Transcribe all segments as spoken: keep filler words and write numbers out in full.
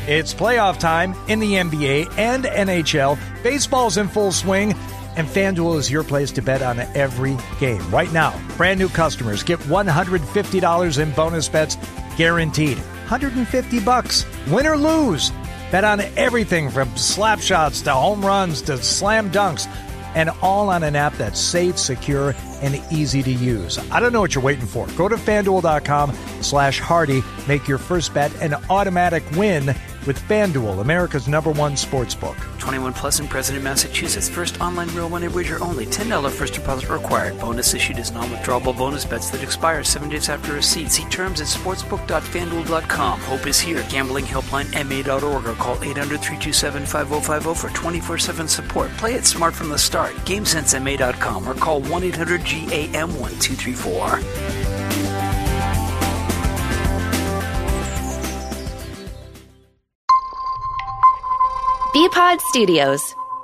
It's playoff time in the N B A and N H L. Baseball's in full swing, and FanDuel is your place to bet on every game. Right now, brand new customers get one hundred fifty dollars in bonus bets guaranteed. one hundred fifty bucks, win or lose. Bet on everything from slap shots to home runs to slam dunks, and all on an app that's safe, secure, and easy to use. I don't know what you're waiting for. Go to FanDuel.com slash Hardy. Make your first bet an automatic win with FanDuel, America's number one sports book. twenty-one plus and present in Massachusetts. First online real money wager only. ten dollars first deposit required. Bonus issued as non-withdrawable bonus bets that expire seven days after receipt. See terms at sportsbook dot fan duel dot com. Hope is here. Gambling helpline M A dot org or call eight hundred, three two seven, five oh five oh for twenty-four seven support. Play it smart from the start. game sense M A dot com or call one eight hundred G A M one two three four. B-Pod Studios.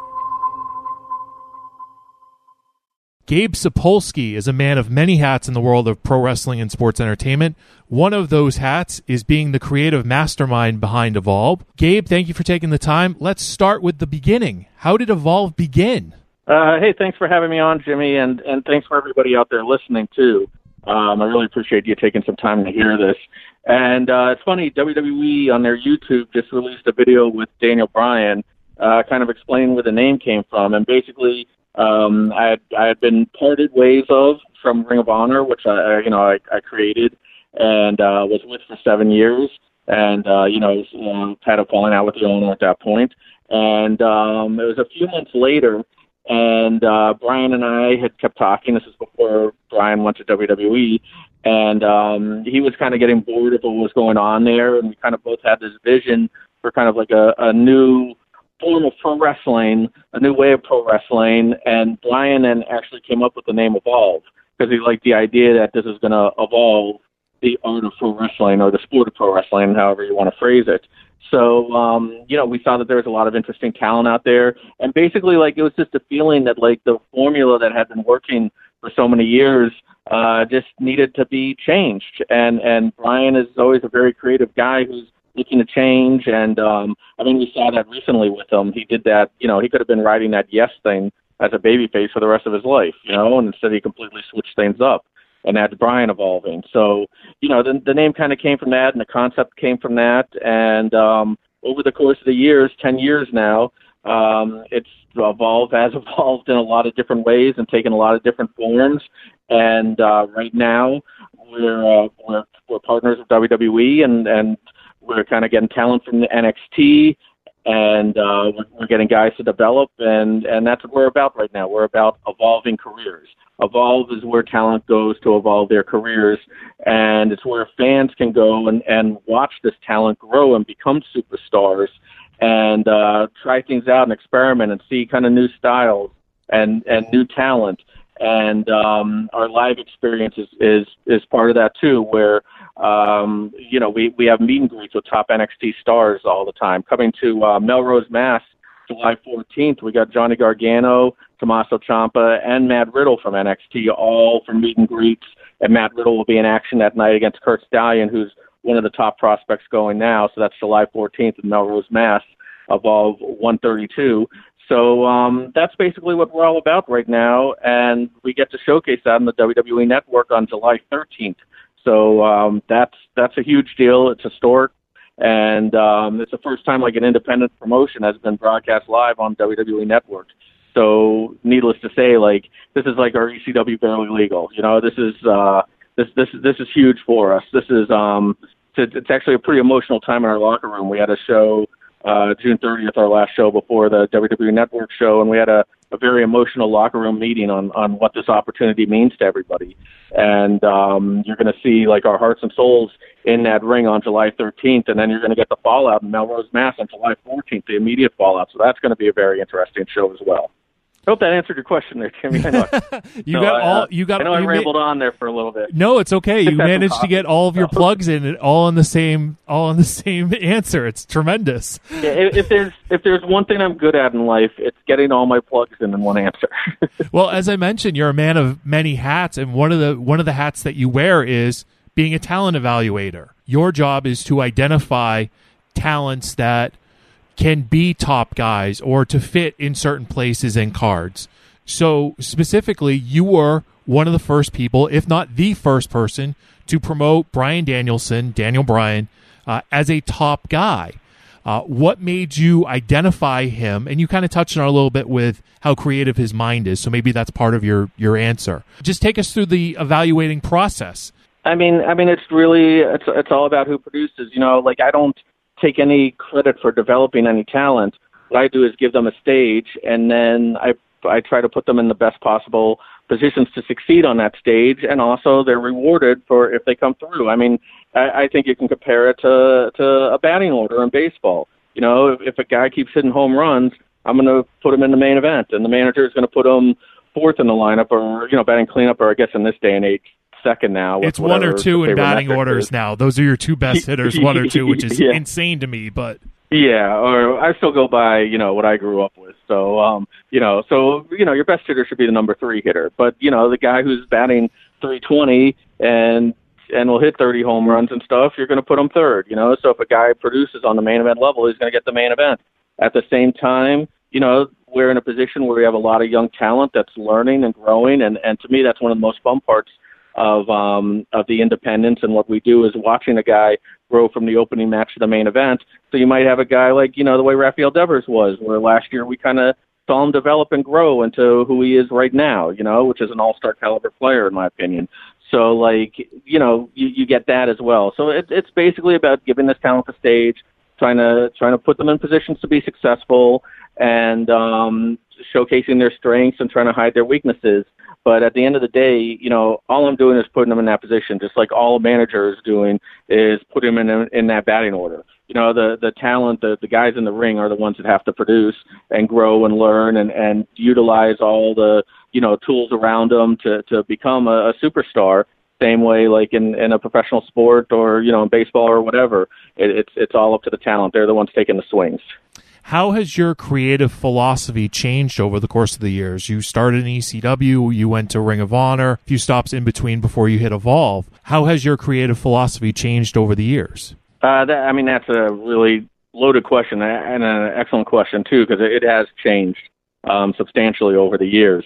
Gabe Sapolsky is a man of many hats in the world of pro wrestling and sports entertainment. One of those hats is being the creative mastermind behind Evolve. Gabe, thank you for taking the time. Let's start with the beginning. How did Evolve begin? Uh, hey, thanks for having me on, Jimmy, and, and thanks for everybody out there listening, too. Um, I really appreciate you taking some time to hear this. And uh, it's funny, W W E on their YouTube just released a video with Daniel Bryan uh, kind of explaining where the name came from. And basically, um, I, had, I had been parted ways of from Ring of Honor, which I, you know, I, I created and uh, was with for seven years. And, uh, you know, was, uh, had a falling out with the owner at that point. And um, it was a few months later, and uh, Brian and I had kept talking. This is before Brian went to W W E. And um, he was kind of getting bored of what was going on there. And we kind of both had this vision for kind of like a, a new form of pro wrestling, a new way of pro wrestling. And Brian then actually came up with the name Evolve because he liked the idea that this is going to evolve the art of pro wrestling or the sport of pro wrestling, however you want to phrase it. So, um, you know, we saw that there was a lot of interesting talent out there. And basically, like, it was just a feeling that, like, the formula that had been working for so many years uh, just needed to be changed. And, and Brian is always a very creative guy who's looking to change. And, um, I mean, we saw that recently with him. He did that, you know, he could have been writing that Yes thing as a babyface for the rest of his life, you know, and instead he completely switched things up. And that's Brian evolving. So, you know, the, the name kind of came from that, and the concept came from that. And um, over the course of the years, ten years now, um, it's evolved, has evolved in a lot of different ways and taken a lot of different forms. And uh, right now, we're, uh, we're we're partners with W W E, and, and we're kind of getting talent from the N X T, and uh, we're, we're getting guys to develop, and, and that's what we're about right now. We're about evolving careers. Evolve is where talent goes to evolve their careers, and it's where fans can go and, and watch this talent grow and become superstars and uh, try things out and experiment and see kind of new styles and, and new talent. And um, our live experience is, is, is part of that, too, where, um, you know, we, we have meet and greets with top N X T stars all the time. Coming to uh, Melrose, Mass, July fourteenth, we got Johnny Gargano, Tommaso Ciampa, and Matt Riddle from N X T, all for meet and greets. And Matt Riddle will be in action that night against Kurt Stallion, who's one of the top prospects going now. So that's July fourteenth in Melrose, Mass, Evolve one thirty-two. So um, that's basically what we're all about right now. And we get to showcase that on the W W E Network on July thirteenth. So um, that's that's a huge deal. It's historic. And um, it's the first time like an independent promotion has been broadcast live on W W E Network. So needless to say, like, this is like our E C W Barely Legal. You know, this is uh, this this this is huge for us. This is um, it's, it's actually a pretty emotional time in our locker room. We had a show uh, June thirtieth, our last show before the W W E Network show, and we had a, a very emotional locker room meeting on on what this opportunity means to everybody. And um, you're going to see like our hearts and souls in that ring on July thirteenth, and then you're going to get the fallout in Melrose, Mass on July fourteenth, the immediate fallout. So that's going to be a very interesting show as well. I hope that answered your question there, Timmy. I know. you so, got all. Uh, You got. I know I you rambled ma- on there for a little bit. No, it's okay. You managed to get all of your so. plugs in, all on the same, all on the same answer. It's tremendous. Yeah, if, if there's if there's one thing I'm good at in life, it's getting all my plugs in in one answer. Well, as I mentioned, you're a man of many hats, and one of the one of the hats that you wear is being a talent evaluator. Your job is to identify talents that can be top guys or to fit in certain places in cards. So specifically, you were one of the first people, if not the first person, to promote Bryan Danielson, Daniel Bryan, uh, as a top guy. Uh, what made you identify him? And you kind of touched on it a little bit with how creative his mind is, so maybe that's part of your, your answer. Just take us through the evaluating process. I mean, I mean, it's really, it's it's all about who produces. You know, like I don't take any credit for developing any talent. What I do is give them a stage, and then I I try to put them in the best possible positions to succeed on that stage, and also they're rewarded for if they come through. I mean, I, I think you can compare it to to a batting order in baseball. You know, if, if a guy keeps hitting home runs, I'm going to put him in the main event, and the manager is going to put him fourth in the lineup, or you know, batting cleanup, or I guess in this day and age, second now. It's one or two in batting orders is. Now. Those are your two best hitters, one or two, which is yeah. insane to me. But yeah, or I still go by, you know, what I grew up with. So, um, you know, so, you know, your best hitter should be the number three hitter. But, you know, the guy who's batting three twenty and and will hit thirty home runs and stuff, you're going to put him third, you know. So if a guy produces on the main event level, he's going to get the main event. At the same time, you know, we're in a position where we have a lot of young talent that's learning and growing. And, and to me, that's one of the most fun parts of um, of the independence, and what we do is watching a guy grow from the opening match to the main event. So you might have a guy like, you know, the way Rafael Devers was, where last year we kind of saw him develop and grow into who he is right now, you know, which is an all-star caliber player, in my opinion. So, like, you know, you, you get that as well. So it, it's basically about giving this talent a stage, trying to trying to put them in positions to be successful, and um, showcasing their strengths and trying to hide their weaknesses. But at the end of the day, you know, all I'm doing is putting them in that position, just like all a manager is doing is putting them in in that batting order. You know, the the talent, the, the guys in the ring are the ones that have to produce and grow and learn and, and utilize all the, you know, tools around them to, to become a, a superstar. Same way, like in, in a professional sport or, you know, in baseball or whatever, it, it's it's all up to the talent. They're the ones taking the swings. How has your creative philosophy changed over the course of the years? You started in E C W, you went to Ring of Honor, a few stops in between before you hit Evolve. How has your creative philosophy changed over the years? Uh, that, I mean, that's a really loaded question and an excellent question, too, because it has changed um, substantially over the years.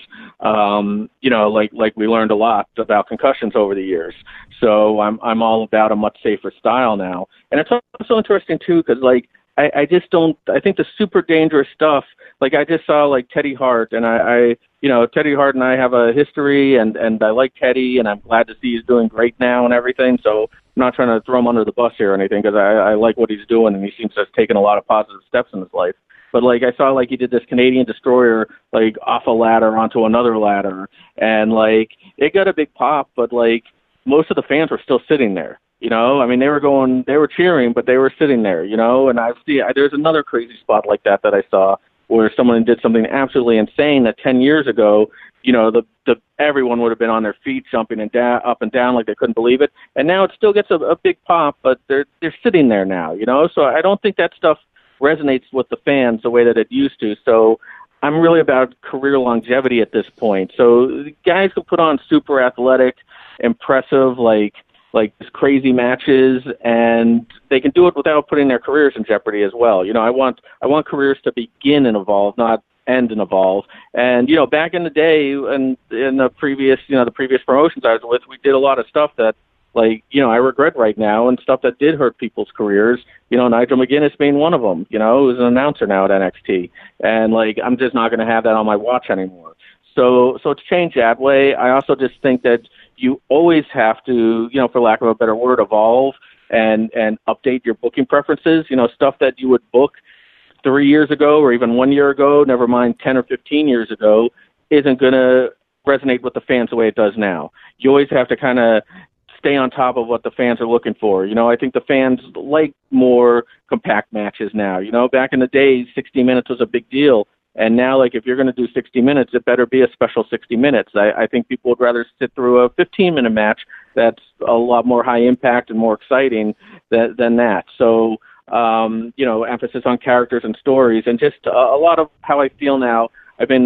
Um, you know, like like we learned a lot about concussions over the years. So I'm I'm all about a much safer style now. And it's also interesting, too, because, like, I, I just don't, I think the super dangerous stuff, like I just saw like Teddy Hart, and I, I, you know, Teddy Hart and I have a history, and, and I like Teddy, and I'm glad to see he's doing great now and everything, so I'm not trying to throw him under the bus here or anything, because I, I like what he's doing, and he seems to have taken a lot of positive steps in his life. But like I saw like he did this Canadian Destroyer, like off a ladder onto another ladder, and like it got a big pop, but like most of the fans were still sitting there. You know, I mean, they were going, they were cheering, but they were sitting there, you know, and I see, there's another crazy spot like that that I saw where someone did something absolutely insane that ten years ago, you know, the, the, everyone would have been on their feet jumping and down, up and down like they couldn't believe it. And now it still gets a, a big pop, but they're, they're sitting there now, you know, so I don't think that stuff resonates with the fans the way that it used to. So I'm really about career longevity at this point. So guys who put on super athletic, impressive, like, like crazy matches, and they can do it without putting their careers in jeopardy as well. You know, I want I want careers to begin and evolve, not end and evolve. And you know, back in the day, and in the previous, you know, the previous promotions I was with, we did a lot of stuff that, like, you know, I regret right now, and stuff that did hurt people's careers. You know, Nigel McGuinness being one of them. You know, who's an announcer now at N X T, and like, I'm just not going to have that on my watch anymore. So, so it's changed that way. I also just think that you always have to, you know, for lack of a better word, evolve and, and update your booking preferences. You know, stuff that you would book three years ago or even one year ago, never mind ten or fifteen years ago, isn't going to resonate with the fans the way it does now. You always have to kind of stay on top of what the fans are looking for. You know, I think the fans like more compact matches now. You know, back in the day, sixty minutes was a big deal. And now, like, if you're going to do sixty minutes, it better be a special sixty minutes. I, I think people would rather sit through a fifteen-minute match that's a lot more high impact and more exciting than, than that. So, um, you know, emphasis on characters and stories, and just a, a lot of how I feel now. I've been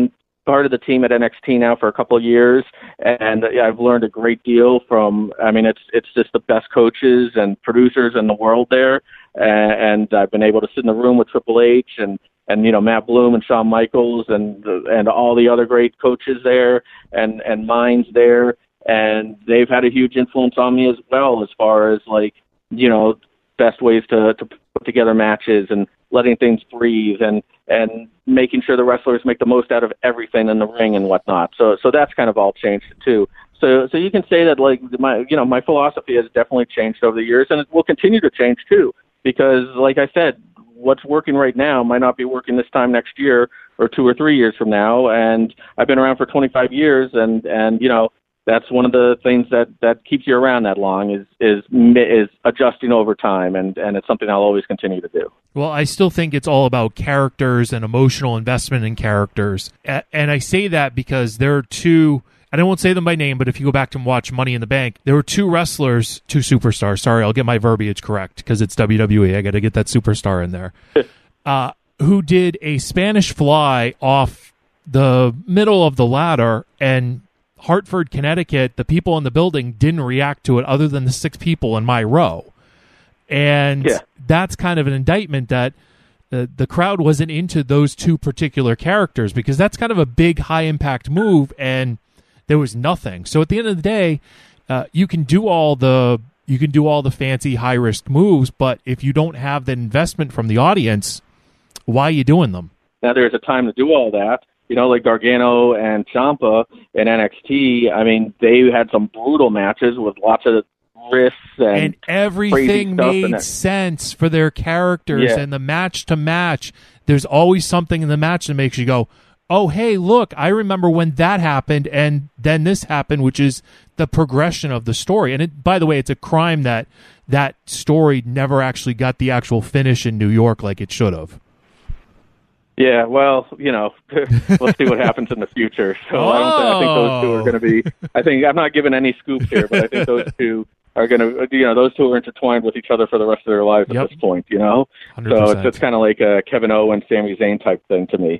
part of the team at N X T now for a couple of years, and uh, I've learned a great deal from, I mean, it's it's just the best coaches and producers in the world there, and, and I've been able to sit in the room with Triple H and, and you know, Matt Bloom and Shawn Michaels and and all the other great coaches there and, and minds there, and they've had a huge influence on me as well as far as, like, you know, best ways to, to put together matches and letting things breathe and, and making sure the wrestlers make the most out of everything in the ring and whatnot. So, so that's kind of all changed too. So, so you can say that, like, my, you know, my philosophy has definitely changed over the years, and it will continue to change too, because, like I said, what's working right now might not be working this time next year or two or three years from now. And I've been around for twenty-five years, and, and, you know, that's one of the things that, that keeps you around that long is is is adjusting over time, and, and it's something I'll always continue to do. Well, I still think it's all about characters and emotional investment in characters. And I say that because there are two, and I won't say them by name, but if you go back and watch Money in the Bank, there were two wrestlers, two superstars. Sorry, I'll get my verbiage correct because it's W W E. I got to get that superstar in there. uh, who did a Spanish fly off the middle of the ladder, and Hartford, Connecticut, the people in the building didn't react to it other than the six people in my row. And yeah. That's kind of an indictment that the, the crowd wasn't into those two particular characters, because that's kind of a big, high-impact move, and there was nothing. So at the end of the day, uh, you can do all the you can do all the fancy, high-risk moves, but if you don't have the investment from the audience, why are you doing them? Now, there's a time to do all that. You know, like Gargano and Ciampa in N X T, I mean, they had some brutal matches with lots of risks and, and everything made sense for their characters. Yeah. And the match to match, there's always something in the match that makes you go, oh, hey, look, I remember when that happened and then this happened, which is the progression of the story. And it, by the way, it's a crime that that story never actually got the actual finish in New York like it should have. Yeah, well, you know, we'll see what happens in the future. So oh. I don't think, I think those two are going to be, I think, I'm not giving any scoops here, but I think those two are going to, you know, those two are intertwined with each other for the rest of their lives yep. at this point, you know? one hundred percent. So it's, it's kind of like a Kevin Owens, Sami Zayn type thing to me.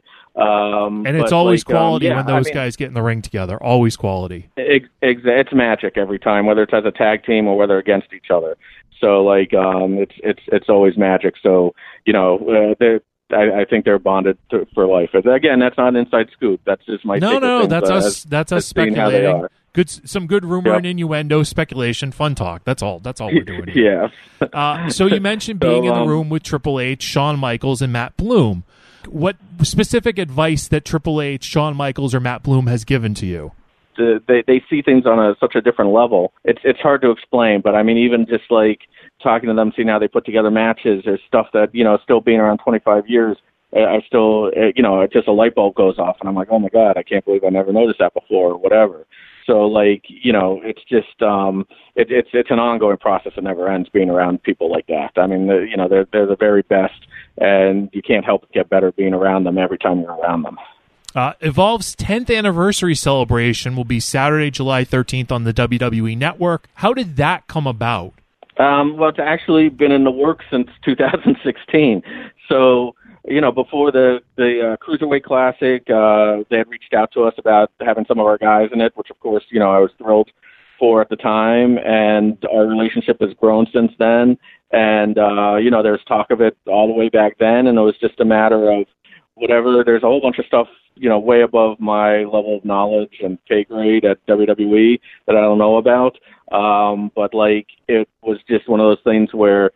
Um, and it's but always like, quality um, yeah, when those I mean, guys get in the ring together. Always quality. It, it, it's magic every time, whether it's as a tag team or whether against each other. So, like, um, it's it's it's always magic. So, you know, uh, they're I, I think they're bonded to, for life. Again, that's not an inside scoop. That's just my no, take no. Things, that's uh, us. as, That's us as seeing speculating. how they are. Good, some good rumor Yep. and innuendo, speculation, fun talk. That's all. That's all we're doing here. yeah. Uh, so you mentioned being so, in the um, room with Triple H, Shawn Michaels, and Matt Bloom. What specific advice that Triple H, Shawn Michaels, or Matt Bloom has given to you? The, they they see things on a such a different level. It's it's hard to explain, but I mean, even just like talking to them, seeing how they put together matches, there's stuff that, you know, still being around twenty-five years, I still, you know, it just a light bulb goes off, and I'm like, oh my God, I can't believe I never noticed that before, or whatever. So, like, you know, it's just, um, it, it's it's an ongoing process that never ends being around people like that. I mean, the, you know, they're they're the very best, and you can't help but get better being around them every time you're around them. Uh, Evolve's tenth anniversary celebration will be Saturday, July thirteenth on the W W E Network. How did that come about? Um, well, it's actually been in the works since two thousand sixteen. So, you know, before the the uh, Cruiserweight Classic, uh, they had reached out to us about having some of our guys in it, which, of course, you know, I was thrilled for at the time, and our relationship has grown since then. And, uh, you know, there's talk of it all the way back then, and it was just a matter of whatever. There's a whole bunch of stuff, you know, way above my level of knowledge and pay grade at W W E that I don't know about. Um, but like, it was just one of those things where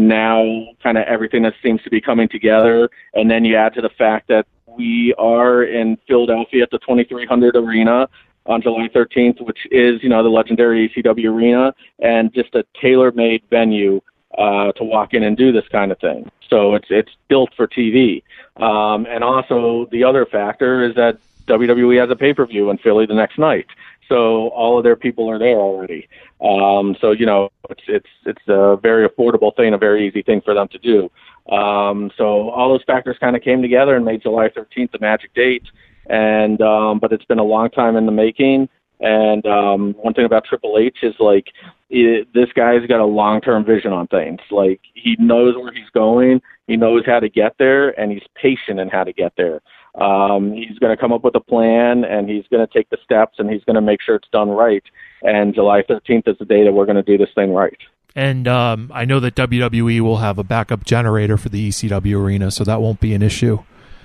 now kind of everything that seems to be coming together. And then you add to the fact that we are in Philadelphia at the twenty-three hundred Arena on July thirteenth, which is, you know, the legendary E C W arena, and just a tailor-made venue uh, to walk in and do this kind of thing. So it's it's built for T V. Um, and also the other factor is that W W E has a pay-per-view in Philly the next night. So all of their people are there already. Um, so, you know, it's it's it's a very affordable thing, a very easy thing for them to do. Um, so all those factors kind of came together and made July thirteenth the magic date. And um, but it's been a long time in the making. And um, one thing about Triple H is, like, it, this guy's got a long-term vision on things. Like, he knows where he's going, he knows how to get there, and he's patient in how to get there. Um, he's going to come up with a plan, and he's going to take the steps, and he's going to make sure it's done right. And July thirteenth is the day that we're going to do this thing right. And um, I know that W W E will have a backup generator for the E C W arena, so that won't be an issue.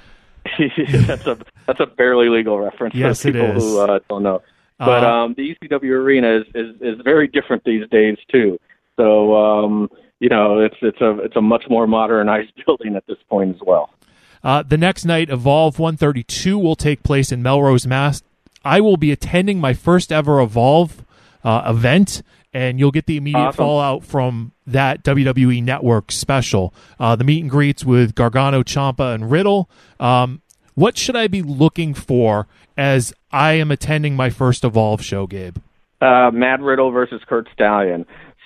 that's a that's a barely legal reference yes, for people it is. who uh, don't know. But uh, um, the E C W arena is, is, is very different these days too. So um, you know, it's it's a it's a much more modernized building at this point as well. Uh, the next night, Evolve one thirty-two will take place in Melrose, Mass. I will be attending my first ever Evolve uh, event, and you'll get the immediate awesome. fallout from that W W E Network special. Uh, the meet and greets with Gargano, Ciampa, and Riddle. Um, what should I be looking for as I am attending my first Evolve show, Gabe? Uh, Matt Riddle versus Kurt Stallion.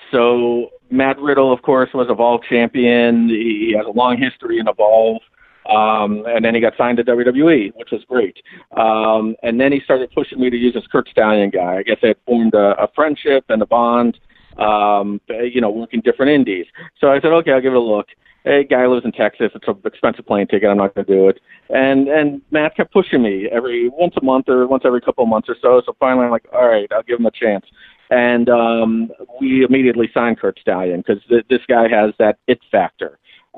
So Matt Riddle, of course, was Evolve champion. He has a long history in Evolve. Um, and then he got signed to W W E, which was great. Um, and then he started pushing me to use this Kurt Stallion guy. I guess they had formed a, a friendship and a bond, um, you know, working different indies. So I said, okay, I'll give it a look. Hey, guy lives in Texas. It's an expensive plane ticket. I'm not going to do it. And and Matt kept pushing me every once a month or once every couple of months or so. So finally, I'm like, all right, I'll give him a chance. And um, we immediately signed Kurt Stallion because th- this guy has that it factor.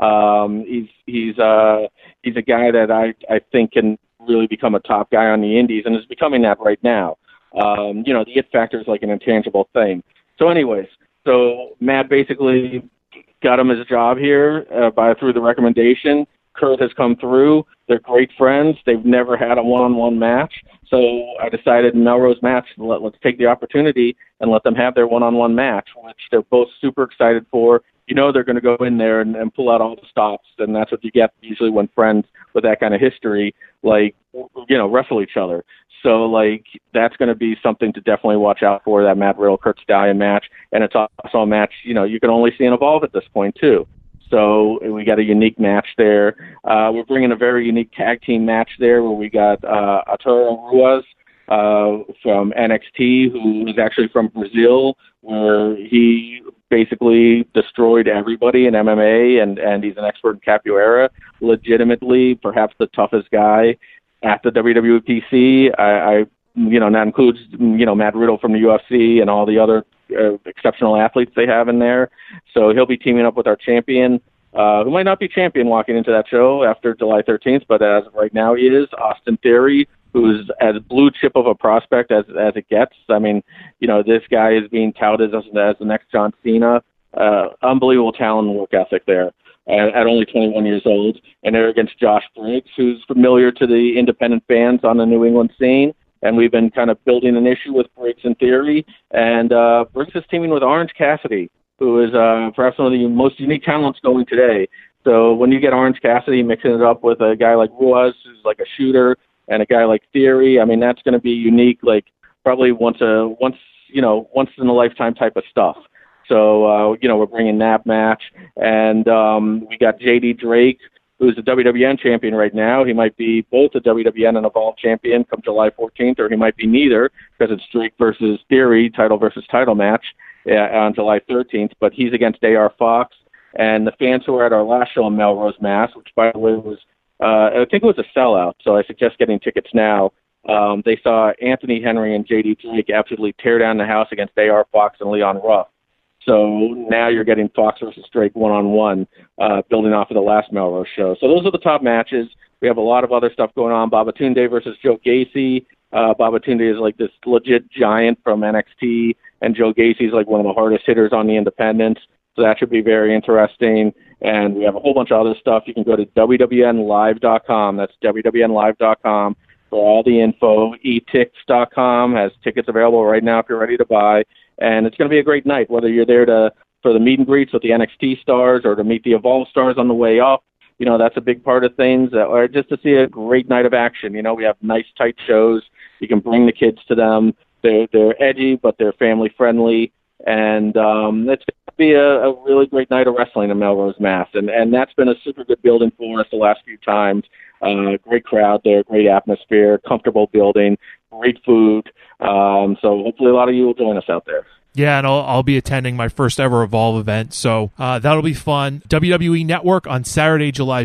Um, he's he's uh he's a guy that I I think can really become a top guy on the indies and is becoming that right now. Um, you know, the it factor is like an intangible thing. So, anyways, so Matt basically got him his job here uh, by through the recommendation. Kurt has come through. They're great friends. They've never had a one-on-one match. So I decided in Melrose match, let, let's take the opportunity and let them have their one-on-one match, which they're both super excited for. You know they're going to go in there and, and pull out all the stops, and that's what you get usually when friends with that kind of history, like, you know, wrestle each other. So, like, that's going to be something to definitely watch out for, that Matt Riddle, Kurt Stallion match. And it's also a match, you know, you can only see in Evolve at this point, too. So we got a unique match there. Uh, we're bringing a very unique tag team match there where we got uh, Arturo Ruas uh, from N X T, who is actually from Brazil, where he basically destroyed everybody in M M A, and, and he's an expert in capoeira, legitimately perhaps the toughest guy at the W W E P C. I, I you know, that includes, you know, Matt Riddle from the U F C and all the other uh, exceptional athletes they have in there. So he'll be teaming up with our champion, uh, who might not be champion walking into that show after July thirteenth, but as of right now he is, Austin Theory, who's as blue chip of a prospect as as it gets. I mean, you know, this guy is being touted as, as the next John Cena. Uh, unbelievable talent and work ethic there at, at only twenty-one years old. And they're against Josh Briggs, who's familiar to the independent fans on the New England scene. And we've been kind of building an issue with Briggs in theory. And uh, Briggs is teaming with Orange Cassidy, who is uh, perhaps one of the most unique talents going today. So when you get Orange Cassidy mixing it up with a guy like Ruas, who's like a shooter, and a guy like Theory, I mean, that's going to be unique, like probably once a once you know once in a lifetime type of stuff. So uh, you know, we're bringing that match, and um, we got J D Drake, who's the W W N champion right now. He might be both a W W N and Evolve champion come July fourteenth, or he might be neither because it's Drake versus Theory, title versus title match uh, on July thirteenth. But he's against A R Fox, and the fans who were at our last show in Melrose, Mass, which by the way was. Uh, I think it was a sellout, so I suggest getting tickets now. Um, they saw Anthony Henry and J D Drake absolutely tear down the house against A R Fox and Leon Ruff. So now you're getting Fox versus Drake one-on-one, uh, building off of the last Melrose show. So those are the top matches. We have a lot of other stuff going on. Babatunde versus Joe Gacy. Uh, Babatunde is like this legit giant from N X T, and Joe Gacy is like one of the hardest hitters on the independents. So that should be very interesting. And we have a whole bunch of other stuff. You can go to W W N live dot com. That's W W N live dot com for all the info. e tix dot com has tickets available right now if you're ready to buy. And it's going to be a great night, whether you're there to for the meet and greets with the N X T stars or to meet the Evolve stars on the way up. You know, that's a big part of things. Or just to see a great night of action. You know, we have nice, tight shows. You can bring the kids to them. They're, they're edgy, but they're family-friendly. And um, it's going to be a, a really great night of wrestling in Melrose, Mass. And, and that's been a super good building for us the last few times. Uh, great crowd there, great atmosphere, comfortable building, great food. Um, so hopefully a lot of you will join us out there. Yeah, and I'll, I'll be attending my first ever Evolve event, so uh, that'll be fun. W W E Network on Saturday, July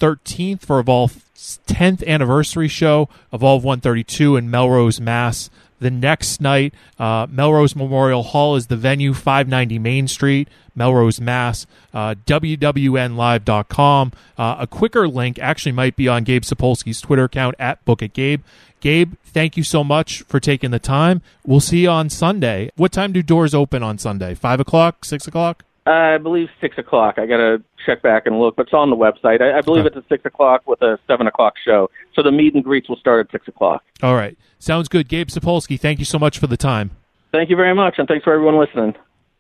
thirteenth for Evolve's tenth anniversary show, Evolve one thirty-two in Melrose, Mass. The next night, uh, Melrose Memorial Hall is the venue, five ninety Main Street, Melrose, Mass. Uh, W W N live dot com. Uh, a quicker link actually might be on Gabe Sapolsky's Twitter account, at Book It Gabe. Gabe, thank you so much for taking the time. We'll see you on Sunday. What time do doors open on Sunday? five o'clock? six o'clock? I believe six o'clock. I got to check back and look, but it's on the website. I, I believe okay. It's at six o'clock with a seven o'clock show. So the meet and greets will start at six o'clock. All right. Sounds good. Gabe Sapolsky, thank you so much for the time. Thank you very much, and thanks for everyone listening.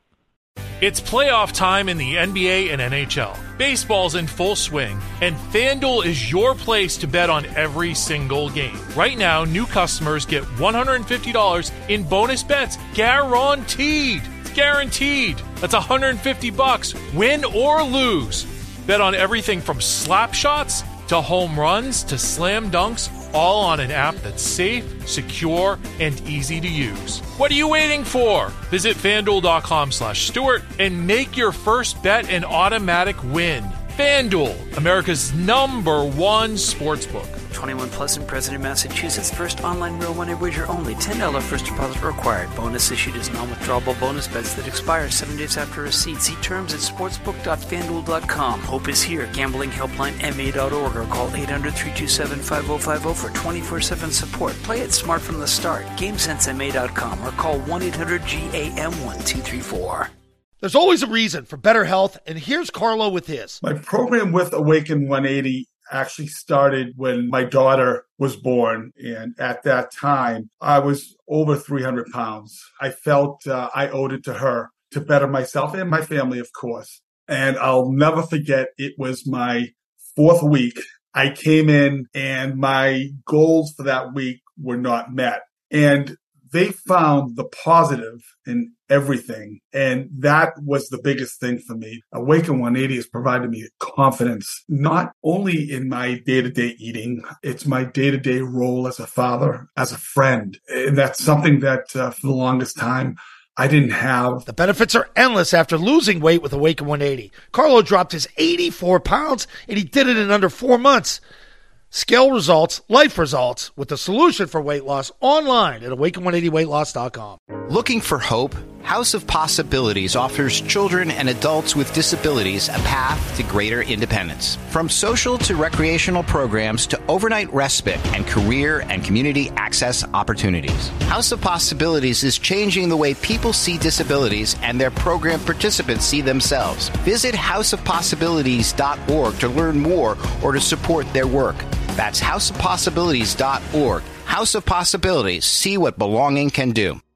It's playoff time in the N B A and N H L. Baseball's in full swing, and FanDuel is your place to bet on every single game. Right now, new customers get one hundred fifty dollars in bonus bets guaranteed. It's guaranteed. That's one hundred fifty bucks, win or lose. Bet on everything from slap shots to home runs to slam dunks, all on an app that's safe, secure, and easy to use. What are you waiting for? Visit FanDuel.com slash Stewart and make your first bet an automatic win. FanDuel, America's number one sportsbook. twenty-one plus and present in Massachusetts. First online real money wager only. ten dollars first deposit required. Bonus issued as non-withdrawable bonus bets that expire seven days after receipt. See terms at sportsbook dot fanduel dot com. Hope is here. Gambling helpline M A dot org or call eight hundred, three two seven, five oh five oh for twenty-four seven support. Play it smart from the start. game sense M A dot com or call one eight hundred G A M one two three four. There's always a reason for better health, and here's Carlo with his. My program with Awaken one eighty actually started when my daughter was born, and at that time, I was over three hundred pounds. I felt uh, I owed it to her to better myself and my family, of course. And I'll never forget, it was my fourth week. I came in, and my goals for that week were not met. And they found the positive in everything. And that was the biggest thing for me. Awaken one eighty has provided me confidence, not only in my day-to-day eating, it's my day-to-day role as a father, as a friend. And that's something that uh, for the longest time, I didn't have. The benefits are endless after losing weight with Awaken one eighty. Carlo dropped his eighty-four pounds, and he did it in under four months. Scale results, life results, with the solution for weight loss online at awaken one eighty weight loss dot com. Looking for hope? House of Possibilities offers children and adults with disabilities a path to greater independence. From social to recreational programs to overnight respite and career and community access opportunities. House of Possibilities is changing the way people see disabilities and their program participants see themselves. Visit house of possibilities dot org to learn more or to support their work. That's house of possibilities dot org. House of Possibilities. See what belonging can do.